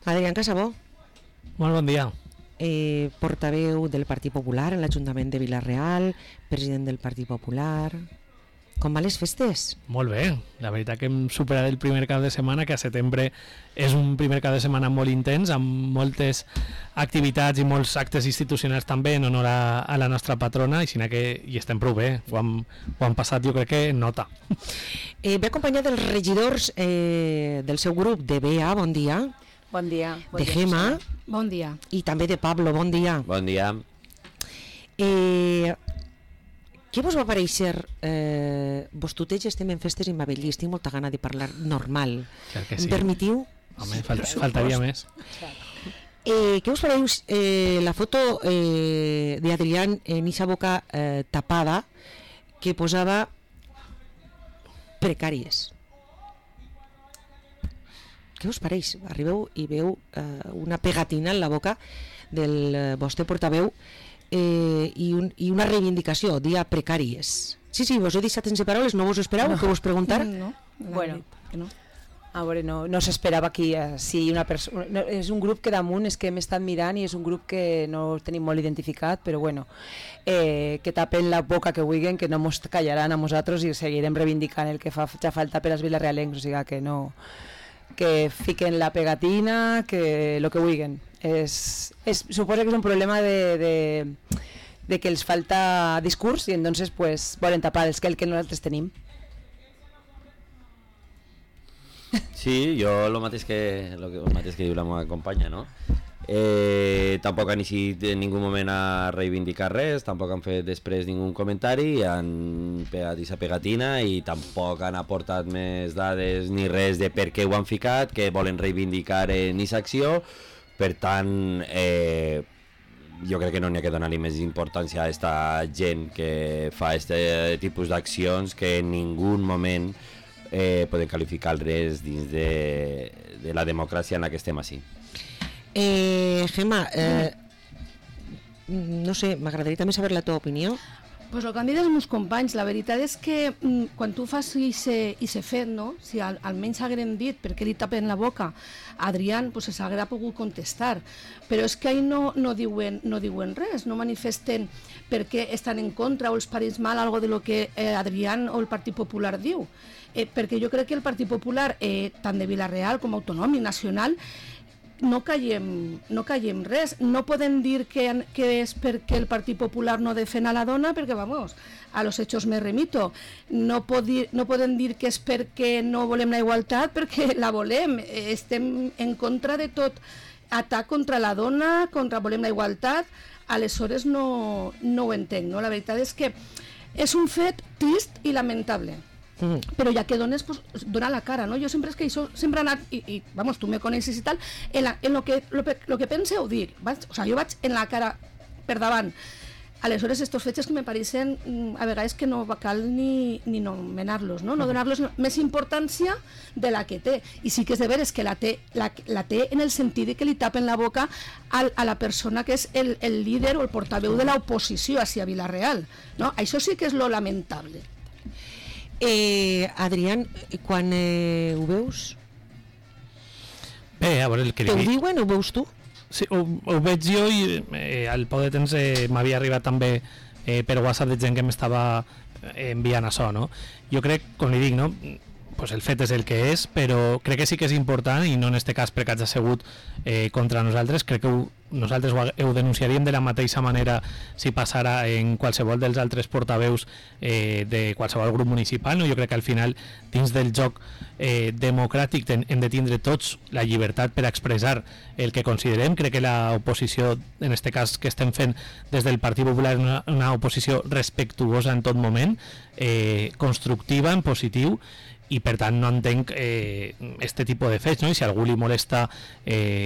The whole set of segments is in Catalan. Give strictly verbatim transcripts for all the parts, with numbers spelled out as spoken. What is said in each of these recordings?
Adrián Casabó. Molt bon dia. Eh, portaveu del Partit Popular en l'Ajuntament de Vila-real, president del Partit Popular. Com van les festes? Molt bé, la veritat que hem superat el primer cap de setmana, que a setembre és un primer cap de setmana molt intens, amb moltes activitats i molts actes institucionals també en honor a, a la nostra patrona, i així que hi estem prou bé, ho hem, ho hem passat jo crec que en nota. Eh, ve acompanyat dels regidors eh, del seu grup de B A, bon dia. Bon dia. Bon de dia, Gemma. Bon dia. I també de Pablo, bon dia. Bon dia. Eh... Què vos va pareixer? Eh, vos tuteix estem en festes i m'avelli, estic molta gana de parlar normal. Clar que sí. Em permetiu? Home, fal faltaria més. Eh, què us pareix eh, la foto eh, d'Adrián en eixa boca eh, tapada que posava precàries? Què us pareix? Arribeu i veu eh, una pegatina en la boca del eh, vostre portaveu Eh, i, un, i una reivindicació, dia precàries. Sí, sí, vos he deixat sense paraules, no vos ho esperau, no. Que vos preguntar? No, no. Bueno, no. A veure, no, no s'esperava aquí eh, si una persona... No, és un grup que damunt és que hem estat mirant i és un grup que no tenim molt identificat, però bueno, eh, que tapen la boca que vulguin, que no mos callaran a nosaltres i seguirem reivindicant el que fa ja falta per als vilarealencs, o sigui que no... que fiquen la pegatina, que lo que vulguin. Es, es, suposo que és un problema de, de, de que els falta discurs i entonces pues, volen tapar els que el que nosaltres tenim. Sí, jo el mateix que, lo que, el mateix que diu la meva companya, no? Eh, tampoc han eixit en ningú moment a reivindicar res, tampoc han fet després ningú comentari, han pegat aquesta pegatina i tampoc han aportat més dades ni res de per què ho han ficat, que volen reivindicar en aquesta acció. Per tant, eh, jo crec que no n'hi ha que donar-li més importància a aquesta gent que fa aquest tipus d'accions que en ningú moment eh, poden qualificar res dins de, de la democràcia en la que estem així. Eh, Gemma, eh, no sé, m'agradaria també saber la teva opinió. Pues el que han dit els meus companys, la veritat és que mm, quan tu fas i se fet, no? Si al, almenys hagueren dit per què li tapen la boca a Adrián, pues s'haguera pogut contestar, però és que ahí no, no, diuen, no diuen res, no manifesten per què estan en contra o els pareix mal algo de lo que eh, Adrián o el Partit Popular diu, eh, perquè jo crec que el Partit Popular, eh, tant de Vila-real com autonòmic, nacional, no callem, no callem res, no poden dir que, que és perquè el Partit Popular no defèn a la dona, perquè vamos, a los hechos me remito, no, pot dir, no poden dir que és perquè no volem la igualtat, perquè la volem, estem en contra de tot atac contra la dona, contra volem la igualtat, aleshores no, no ho entenc, no? La veritat és que és un fet trist i lamentable. Mm. Però ja que dones, pues, dona la cara, no? Jo sempre és que això sempre he anat, i, i vamos, tu me coneixes i tal, en, la, en lo, que, lo, lo que pense ho dic, vaig, o sigui, jo vaig en la cara per davant. Aleshores, estos fets que me pareixen a vegades que no cal ni, ni nomenar-los, no? No donar-los més importància de la que té. I sí que és de veres que la té, la, la té en el sentit de que li tapen la boca a, a la persona que és el, el líder o el portaveu de l'oposició hacia Vila-real, no? Això sí que és lo lamentable. Eh, Adrián, quan eh, ho veus? Bé, a veure el que li... Te ho diuen o ho veus tu? Sí, ho, ho veig jo i eh, al poc de temps eh, m'havia arribat també eh, per WhatsApp de gent que m'estava eh, enviant això, no? Jo crec, com li dic, no? Pues el fet és el que és, però crec que sí que és important, i no en este cas perquè hagi assegut eh, contra nosaltres, crec que ho, nosaltres ho, ho denunciaríem de la mateixa manera si passara en qualsevol dels altres portaveus eh, de qualsevol grup municipal, no? Jo crec que al final, dins del joc eh, democràtic, hem de tindre tots la llibertat per expressar el que considerem. Crec que l'oposició, en este cas que estem fent des del Partit Popular, és una, una oposició respectuosa en tot moment, eh, constructiva, en positiu, i per tant no entenc eh, este tipus de fets, no? I si a algú li molesta eh,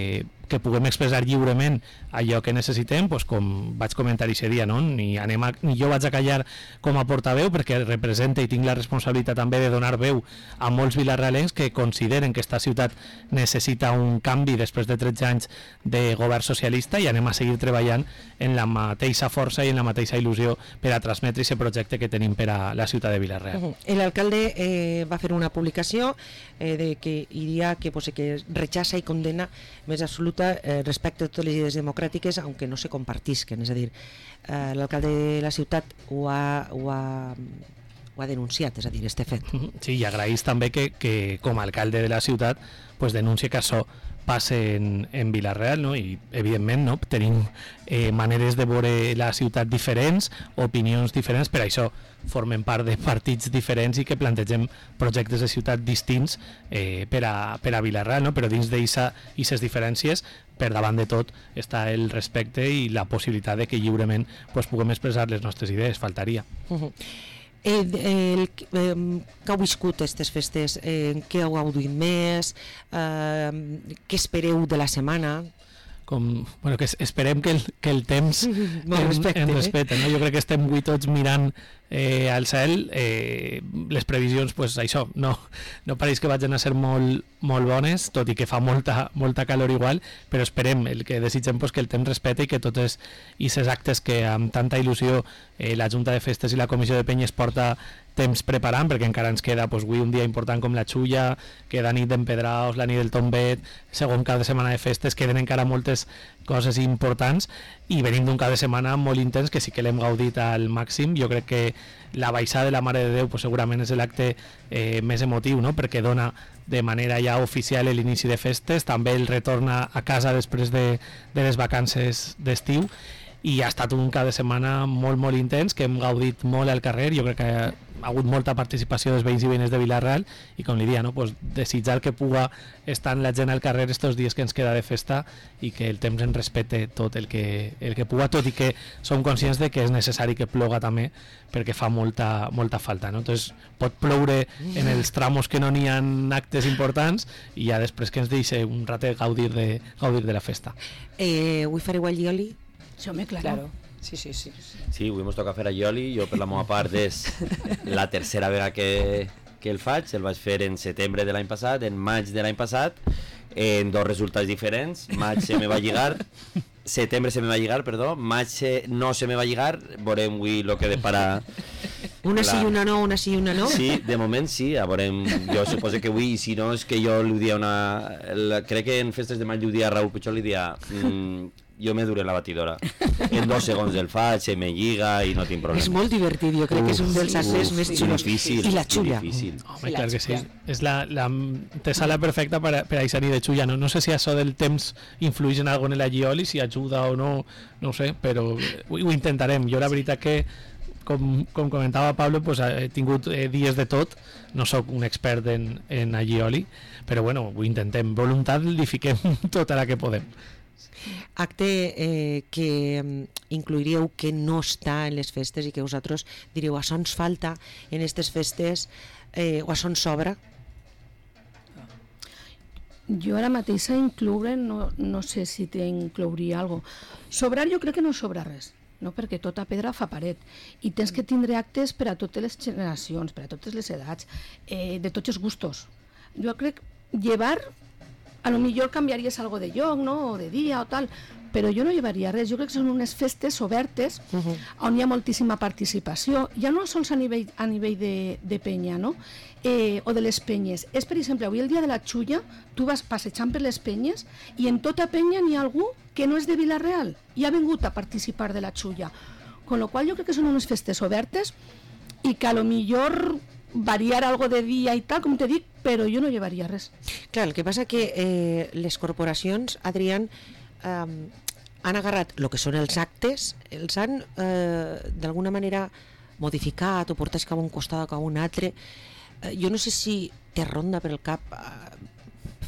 que puguem expressar lliurement allò que necessitem, doncs, com vaig comentar aquest dia, no? ni, anem a, ni jo vaig a callar com a portaveu perquè representa i tinc la responsabilitat també de donar veu a molts vilarrealencs que consideren que esta ciutat necessita un canvi després de tretze anys de govern socialista i anem a seguir treballant en la mateixa força i en la mateixa il·lusió per a transmetre aquest projecte que tenim per a la ciutat de Vila-real. Uh-huh. El alcalde eh, va fer una publicació eh, de que diria que, pues, que rechaza i condena més absoluta eh, respecte a totes les idees democràtiques, aunque no se compartisquen. És a dir, eh, l'alcalde de la ciutat ho ha, ho ha, ho ha denunciat, és a dir, este fet. Sí, i agraïs també que, que com a alcalde de la ciutat pues, denuncie que això passe en, en Vila-real, no? I evidentment no? tenim eh, maneres de veure la ciutat diferents, opinions diferents, per això formen part de partits diferents i que plantegem projectes de ciutat distints eh, per, a, per a Vila-real, no? Però dins d'aquestes diferències, per davant de tot, està el respecte i la possibilitat de que lliurement pues, puguem expressar les nostres idees, faltaria. Uh-huh. Eh, el, eh, que heu viscut aquestes festes? Eh, què heu gaudit més? Eh, què espereu de la setmana? Com, bueno, que esperem que el, que el temps en respecte, en respecte, no? Jo crec que estem avui tots mirant eh, al cel, eh, les previsions, pues, això, no, no pareix que vagin a ser molt, molt bones, tot i que fa molta, molta calor igual, però esperem, el que desitgem pues, que el temps respecte i que totes aquests actes que amb tanta il·lusió eh, la Junta de Festes i la Comissió de Penyes porta temps preparant, perquè encara ens queda pues, avui un dia important com la Xulla, queda nit d'Empedraos, la nit del Tombet, segon cap de setmana de festes, queden encara moltes coses importants i venim d'un cap de setmana molt intens que sí que l'hem gaudit al màxim. Jo crec que la baixada de la Mare de Déu pues, segurament és l'acte eh, més emotiu, no? Perquè dona de manera ja oficial l'inici de festes, també el retorn a casa després de, de les vacances d'estiu, i ha estat un cap de setmana molt molt intens, que hem gaudit molt al carrer. Jo crec que ha hagut molta participació dels veïns i veïnes de Vila-real i, com li dia, no? pues, desitjar que puga estar la gent al carrer estos dies que ens queda de festa i que el temps ens respecte tot el que, el que puga, tot i que som conscients de que és necessari que ploga també perquè fa molta, molta falta, no? Entonces, pot ploure en els tramos que no n'hi ha actes importants i ja després que ens deixi un ratet gaudir de, gaudir de la festa. Eh, avui fareu el Llioli? Sí, home, claro. Claro. Sí, sí, sí. Sí, avui mos toca fer a Ioli. Jo, per la meva part, és la tercera vegada que, que el faig. El vaig fer en setembre de l'any passat, en maig de l'any passat, en dos resultats diferents. Maig se me va lligar, setembre se me va lligar, perdó, maig se, no se me va lligar. Veurem avui el que depara. Una la... sí i una no, una sí i una no? Sí, de moment sí, a veurem, jo suposo que avui, si no és que jo li dia una... La, crec que en festes de maig li dia a Raúl Puigol, li dia... Mm, jo me duré la batidora. En dos segons el faig, se me lliga i no tinc problema. És molt divertit, jo crec uf, que és un dels actes més xulos. Difícil, I la xulla. Difícil. Home, clar que sí. És la, la tesala perfecta per a, per a aquesta nit de xulla. No, no sé si això del temps influeix en alguna en la Llioli, si ajuda o no, no ho sé, però ho, ho intentarem. Jo la veritat que, com, com comentava Pablo, pues, he tingut eh, dies de tot, no sóc un expert en, en la Llioli, però bueno, ho intentem. Voluntat li fiquem tota la que podem. Acte eh, que incluiríeu que no està en les festes i que vosaltres diríeu això ens falta en aquestes festes eh, o això ens sobra? Jo ara mateix a incloure no, no sé si t'inclouria alguna cosa. Sobrar jo crec que no sobra res, no? Perquè tota pedra fa paret i tens que tindre actes per a totes les generacions, per a totes les edats, eh, de tots els gustos. Jo crec llevar, a lo millor canviaries algo de lloc, no? O de dia o tal, però jo no llevaria res. Jo crec que són unes festes obertes uh-huh. on hi ha moltíssima participació, ja no sols a nivell, a nivell de, de penya, no? Eh, o de les penyes. És, per exemple, avui el dia de la Xulla, tu vas passejant per les penyes i en tota penya n'hi ha algú que no és de Vila-real i ha vingut a participar de la Xulla. Con lo qual jo crec que són unes festes obertes i que a lo millor variar algo de dia i tal, com te dic, però jo no llevaria res. Clar, el que passa que eh, les corporacions, Adrián, eh, han agarrat el que són els actes, els han eh, d'alguna manera modificat o portat cap a un costat o cap a un altre. Eh, jo no sé si te ronda per el cap eh,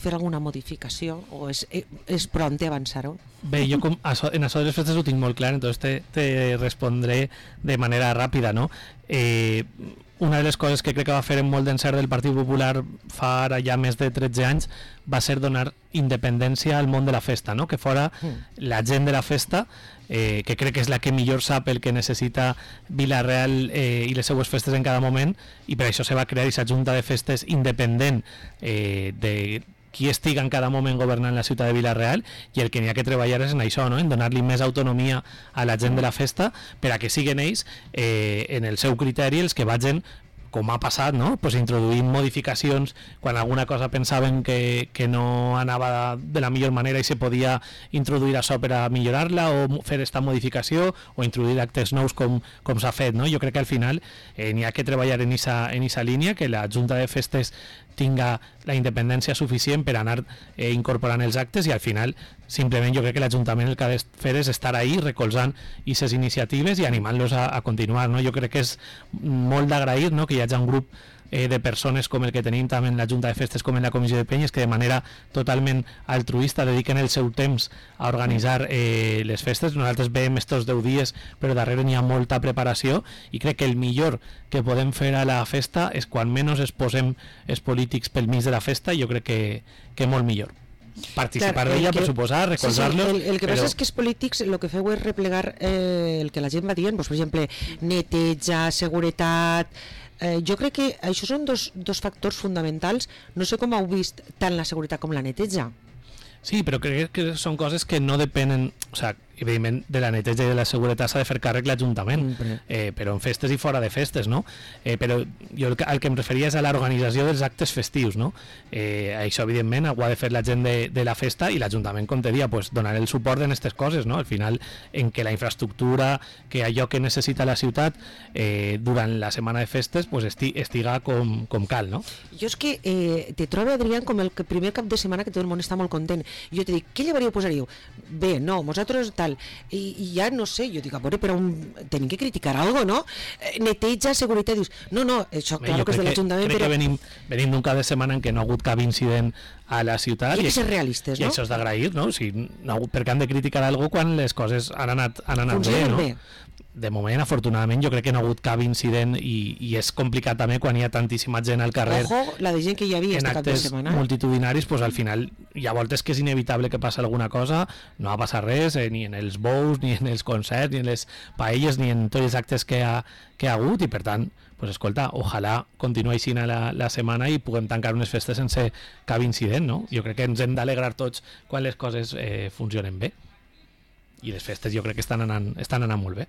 fer alguna modificació o és, és pront avançar-ho? Bé, jo com, això, en això de les festes ho tinc molt clar, entonces te, te respondré de manera ràpida, no? Eh, una de les coses que crec que va fer en molt d'encert del Partit Popular fa ara ja més de tretze anys va ser donar independència al món de la festa, no? Que fora mm. la gent de la festa, eh, que crec que és la que millor sap el que necessita Vila-real eh, i les seues festes en cada moment, i per això se va crear aquesta junta de festes independent eh, de qui estiga en cada moment governant la ciutat de Vila-real, i el que n'hi ha que treballar és en això, no? En donar-li més autonomia a la gent de la festa per a que siguen ells eh, en el seu criteri els que vagin, com ha passat, no? Pues introduint modificacions quan alguna cosa pensaven que, que no anava de la millor manera i se podia introduir això per a millorar-la o fer esta modificació o introduir actes nous com, com s'ha fet, no? Jo crec que al final eh, n'hi ha que treballar en esa, en esa línia, que la Junta de Festes tinga la independència suficient per anar eh, incorporant els actes, i al final simplement jo crec que l'Ajuntament el que ha de fer és estar ahí recolzant aquestes iniciatives i animant-los a, a continuar, no? Jo crec que és molt d'agrair, no? Que hi hagi un grup eh, de persones com el que tenim també en la Junta de Festes com en la Comissió de Penyes, que de manera totalment altruista dediquen el seu temps a organitzar eh, les festes. Nosaltres veiem estos deu dies, però darrere n'hi ha molta preparació, i crec que el millor que podem fer a la festa és quan menys es posem els polítics pel mig de la festa, i jo crec que, que molt millor participar d'ella, per suposar, recolzar-los. Sí, sí, el, el que però... passa és que els polítics el que feu és replegar eh, el que la gent va dient, doncs, per exemple, neteja, seguretat. Eh, jo crec que això són dos, dos factors fonamentals. No sé com heu vist tant la seguretat com la neteja. Sí, però crec que són coses que no depenen, o sigui, evidentment de la neteja i de la seguretat s'ha de fer càrrec l'Ajuntament, mm, eh, però en festes i fora de festes, no? Eh, però jo el que, el que em referia és a l'organització dels actes festius, no? Eh, això evidentment ho ha de fer la gent de, de la festa, i l'Ajuntament, com te dia, pues, donar el suport en aquestes coses, no? Al final, en que la infraestructura, que allò que necessita la ciutat eh, durant la setmana de festes, pues, esti, estiga com, com cal, no? Jo és que eh, te trobo, Adrián, com el primer cap de setmana que tot el món està molt content. Jo te dic, què llevaríeu, posaríeu? Bé, no, nosaltres tal. I, i ja no sé, jo dic, a veure, però un, tenim que criticar algo, no? Eh, neteja, seguretat, dius, no, no, això Bé, clar que és de l'Ajuntament, crec però... que venim, venim d'un cap de setmana en què no ha hagut cap incident a la ciutat, i i, que ser realistes, i no? això és d'agrair, no? O sigui, no, perquè han de criticar algo quan les coses han anat, han anat bé, no? bé. De moment, afortunadament, jo crec que no ha hagut cap incident, i, i és complicat també quan hi ha tantíssima gent al carrer. Ojo, la de gent que hi havia en este cap de actes setmana. multitudinaris, pues, al final hi ha voltes que és inevitable que passi alguna cosa, no ha passat res, eh, ni en els bous, ni en els concerts, ni en les paelles, ni en tots els actes que ha, que ha hagut, i per tant, pues, escolta, ojalà continuï així la, la setmana i puguem tancar unes festes sense cap incident, no? Jo crec que ens hem d'alegrar tots quan les coses eh, funcionen bé, i les festes jo crec que estan anant, estan anant molt bé.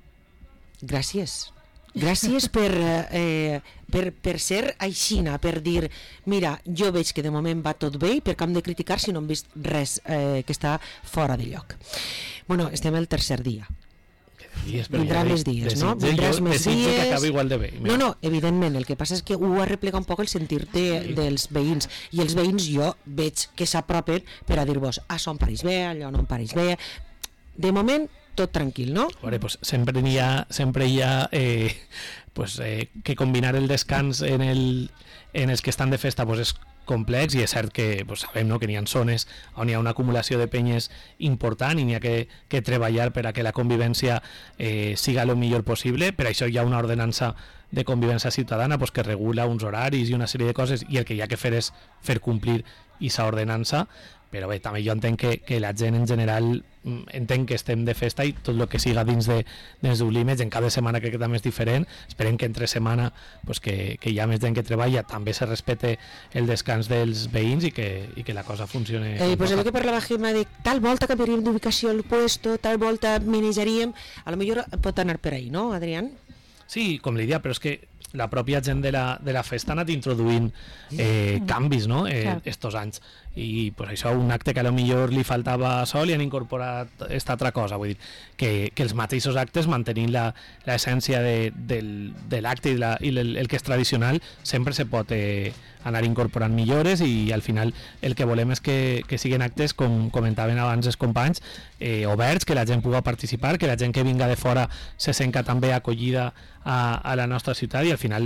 Gràcies. Gràcies per, eh, per, per ser aixina, per dir, mira, jo veig que de moment va tot bé i per què hem de criticar si no hem vist res eh, que està fora de lloc. Bueno, estem el tercer dia. Dies, vindrà més dies, no? Vindràs més dies. que acabi igual de bé. No, no, evidentment, el que passa és que ho ha replegat un poc el sentir de, sí. dels veïns, i els veïns jo veig que s'apropen per a dir-vos, això em pareix bé, allò no em pareix bé. De moment, tot tranquil, no? Vale, pues sempre hi ha, sempre hi ha eh, pues, eh, que combinar el descans en, el, en els que estan de festa pues, és complex, i és cert que pues, sabem, no, que n'hi ha zones on hi ha una acumulació de penyes important i n'hi ha que, que treballar per a que la convivència eh, siga el millor possible. Per això hi ha una ordenança de convivència ciutadana pues, que regula uns horaris i una sèrie de coses, i el que hi ha que fer és fer complir aquesta ordenança. Però bé, també jo entenc que, que la gent en general entenc que estem de festa, i tot el que siga dins de, dins d'un límit, en cada setmana crec que també és diferent. Esperem que entre setmana pues, que, que hi ha més gent que treballa, també se respecte el descans dels veïns i que, i que la cosa funcione. Eh, pues el que parlava Gemma de tal volta canviaríem d'ubicació al puesto, tal volta manejaríem, a lo millor pot anar per ahí, no, Adrián? Sí, com l'idea, però és que la pròpia gent de la, de la festa ha anat introduint eh, canvis, no?, eh, Clar. estos anys, i pues, això, un acte que a lo millor li faltava sol i han incorporat esta altra cosa, vull dir, que, que els mateixos actes mantenint l'essència de, del, de l'acte i, la, i el, el que és tradicional, sempre se pot eh, anar incorporant millores, i al final el que volem és que, que siguin actes, com comentaven abans els companys, eh, oberts, que la gent pugui participar, que la gent que vinga de fora se senta també acollida a, a la nostra ciutat, i al final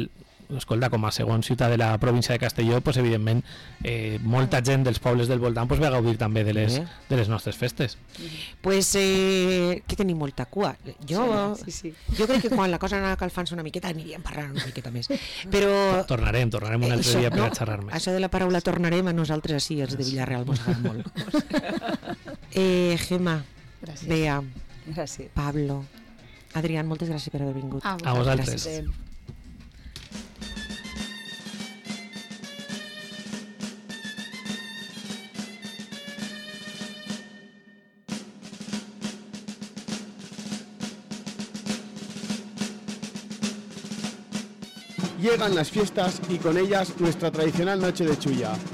escolta, com a segon ciutat de la província de Castelló, pues, evidentment, eh, molta gent dels pobles del voltant pues, ve a gaudir també de les, de les nostres festes. Pues eh, que tenim molta cua. Jo, Sí, sí, sí. jo crec que quan la cosa anava calfant-se una miqueta aniríem parlant una miqueta més. Però... Tornarem, tornarem un altre això, dia per no, a xerrar més. Això de la paraula tornarem a nosaltres així, els de Villarreal, mos agrada molt. eh, Gemma, Gràcies. Bea, Gràcies. Pablo, Adrián, moltes gràcies per haver vingut. A A vosaltres. Gràcies. Llegan las fiestas y con ellas nuestra tradicional noche de chulla.